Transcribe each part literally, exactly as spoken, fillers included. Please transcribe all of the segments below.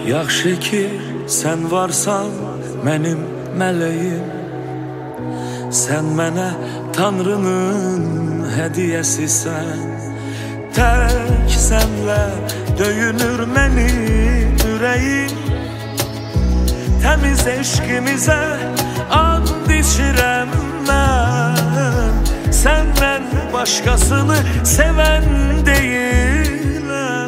Yaxşı ki sen varsan mənim mələyim, sən mənə Tanrının hədiyəsisən. Tək sənlə döyünür mənim ürəyim, təmiz eşqimizə and içirəm mən. Səndən başqasını sevən deyiləm.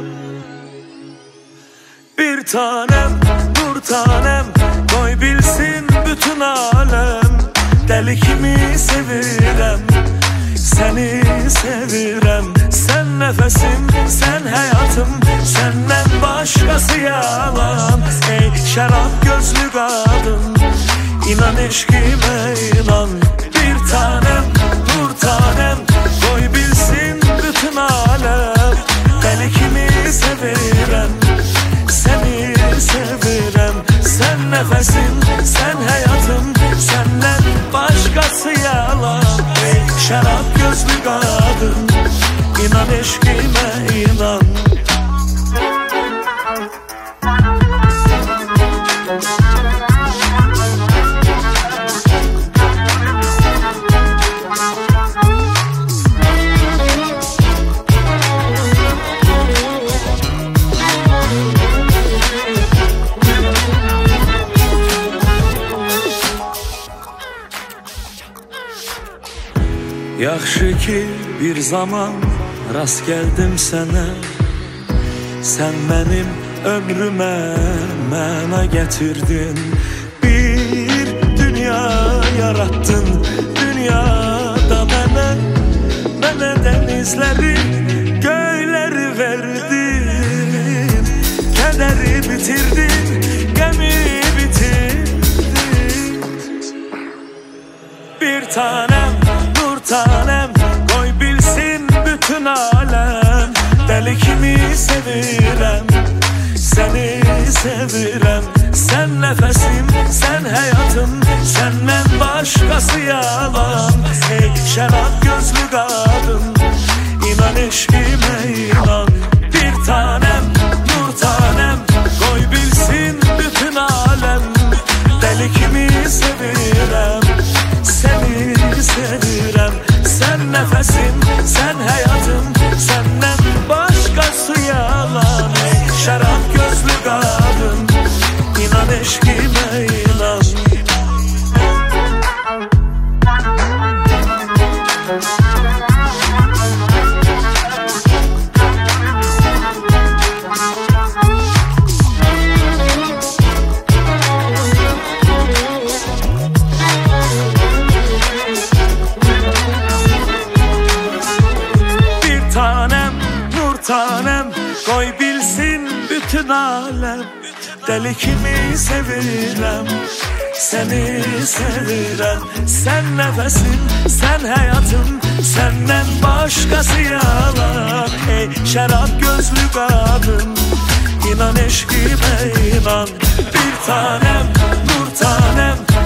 Bir tanem, nur tanem, qoy bilsin bütün aləm, dəli kimi sevirəm, səni sevirəm. Sən nəfəsim, sən həyatım, səndən başqası yalan. Ey şərab gözlü qadın, inan eşqimə inan. Bir tanem, nur tanem, qoy bilsin bütün aləm, dəli kimi sevirəm, səni sevirəm. Sən nəfəsim, sən həyatım, səndən başqası yalan. Ey şərab gözlü qadın, inan eşqimə inan. Yaxşı ki bir zaman rast gəldim sənə, sən mənim ömrümə məna gətirdin. Bir dünya yarattın dünyada mənə, mənə dənizləri, göyləri verdin. Kədəri bitirdin, qəmi bitirdin. Bir tanem, nur tanem, qoy bilsin bütün aləm, dəli kimi sevirəm, səni sevirəm. Sən nəfəsim, sən həyatım, səndən başqası yalan. Ey şərab gözlü qadın, inan eşqimə inan. Bir tanem, nur tanem, qoy bilsin bütün aləm, dəli kimi sevirəm, səni sevirəm. Sən nəfəsim, sən həyatım, səndən başqası yalan. Ey şərab gözlü qadın, inan eşqimə inan. Tanem, qoy bilsin bütün aləm, dəli kimi sevirəm, səni sevirəm. Sən nəfəsim, sən həyatım, səndən başqası yalan. Ey şərab gözlü qadın, inan eşqimə inan. Bir tanem, nur tanem,